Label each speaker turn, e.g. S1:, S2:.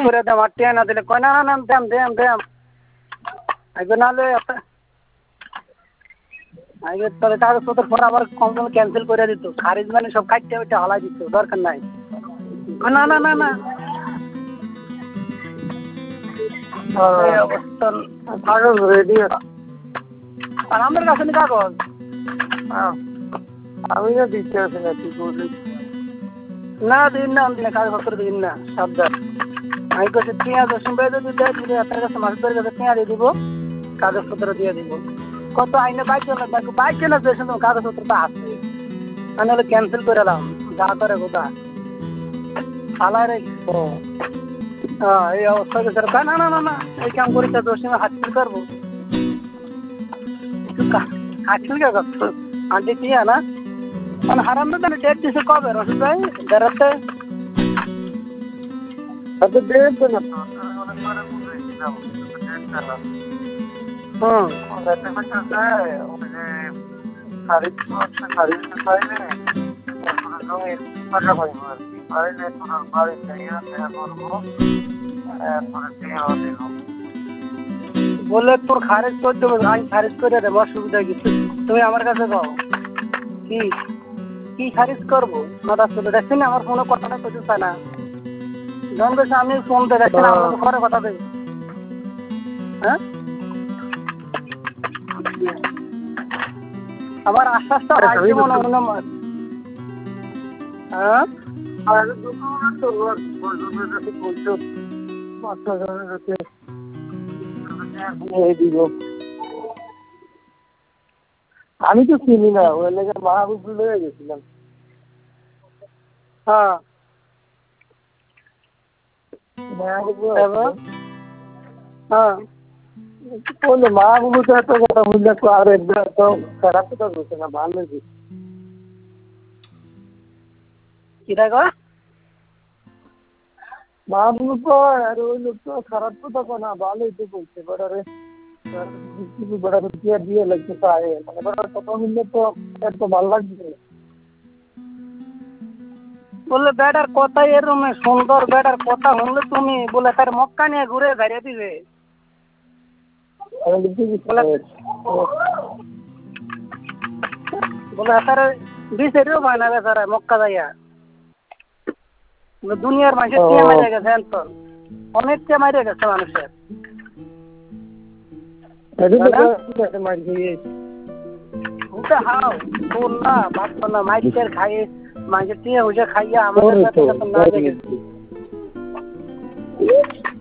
S1: করে দাম আর টিয়া না দিলে কয় না না দেম দেম দেম আগে নাহলে আগে তাহলে কাগজপত্র পরে আবার কোম্পানি ক্যান্সেল করে দিত খারিজ মানে সব কাটতে ওইটা হলাই দিত দরকার নাই না না না না এই অবস্থা কাগজ রেডি আর আমাদের কাছে নি কাগজ আমি না দিতে আসি না তুই বলি না দিন না আমি কাগজপত্র দিন না সাবধান আমি কাছে টিয়া দর্শন পেয়ে যদি দেয় দিলে আপনার কাছে মাসের কাছে টিয়া দিয়ে দিব কাগজপত্র দিয়ে দিব কত আইনে বাইক না দেশেন তোমার কাগজপত্র তো আছে আমি হলে ক্যান্সেল করে এলাম যা করে গোটা আলাই রে এই অবস্থা স্যার না না না না এই কাম করি তার দোষ হাসিল করবো হাসিল কে করতো আন্টি টিয়া না মানে হারাম না তাহলে ডেট দিছে কবে রসুল ভাই বেড়াতে ডেট তো না বলে তোর খারিজ করে দেবো আমি খারিজ করে দেবো অসুবিধা কিছু তুমি আমার কাছে দাও কি কি খারিজ করবো মাথা চলে দেখছি না আমার ফোনে কথাটা কিছু চায় না যখন বেশি আমি ফোনতে দেখছি না আমার ঘরে কথা দেবে হ্যাঁ আমার আশ্বাসটা আসছে মনে হয় না হ্যাঁ আমি তো চিনি না ওই লেগে মাহবুব লয়ে গেছিলাম হ্যাঁ হ্যাঁ মাহবুব তো এত কথা বুঝলে তো আর একবার তো খারাপ তো বলছে না ভালো কি দেখো মাহবুব তো আর ওই লোক তো খারাপ কথা না ভালোই তো বলছে বড়ারে বড় রুপিয়া দিয়ে লাগছে পায়ে মানে বড় কথা বললে তো এত ভালো লাগবে বললে বেটার কথা এরকম সুন্দর বেটার কথা শুনলে তুমি বলে তার মক্কা নিয়ে ঘুরে বেরিয়ে দিবে বলে তার বিচেরিও পায় না বেচারা মক্কা যাইয়া দুনিয়ার মানুষের কে মারিয়া গেছে অনেক কে মারিয়া গেছে মানুষের মাইকের খাইয়ে মাঝে টিয়া হুজে খাইয়া আমাদের